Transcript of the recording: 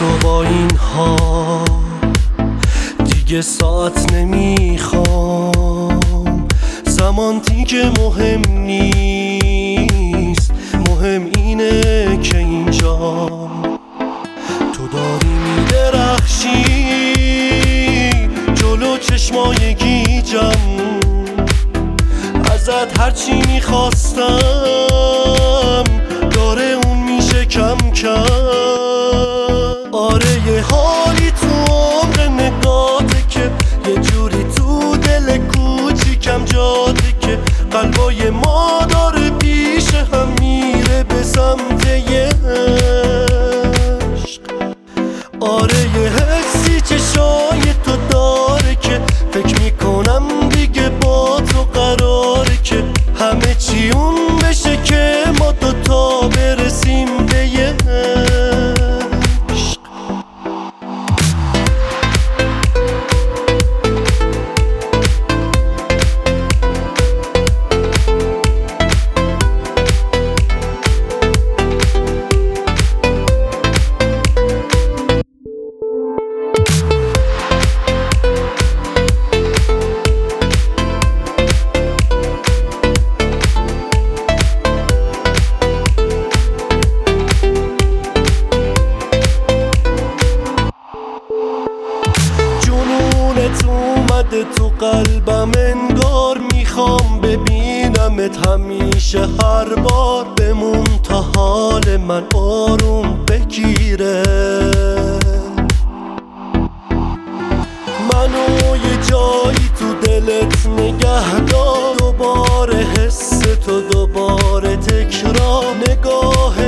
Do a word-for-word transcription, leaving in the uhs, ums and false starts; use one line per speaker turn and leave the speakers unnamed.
تو با این ها دیگه ساعت نمیخوام، زمان دیگه مهم نیست، مهم اینه که اینجا تو داری میدرخشی جلو چشمای گیجم. ازت هرچی میخواستم داره اون میشه کم کم. آره یه حالی تو عمر نگاته که یه جوری تو دل کوچیکم جاده که قلبای ما داره پیش هم میره به سمت یه عشق. آره یه حسی چشای تو داره که فکر میکنم دیگه با تو قراره که همه چی اون بشه که ما دوتا برسیم به یه عشق. اومده تو قلبم انگار میخوام ببینمت همیشه هر بار، بمون تا حال من آروم بگیره. منو یه جایی تو دلت نگه دار، دوباره حس تو دوباره تکرار. نگاه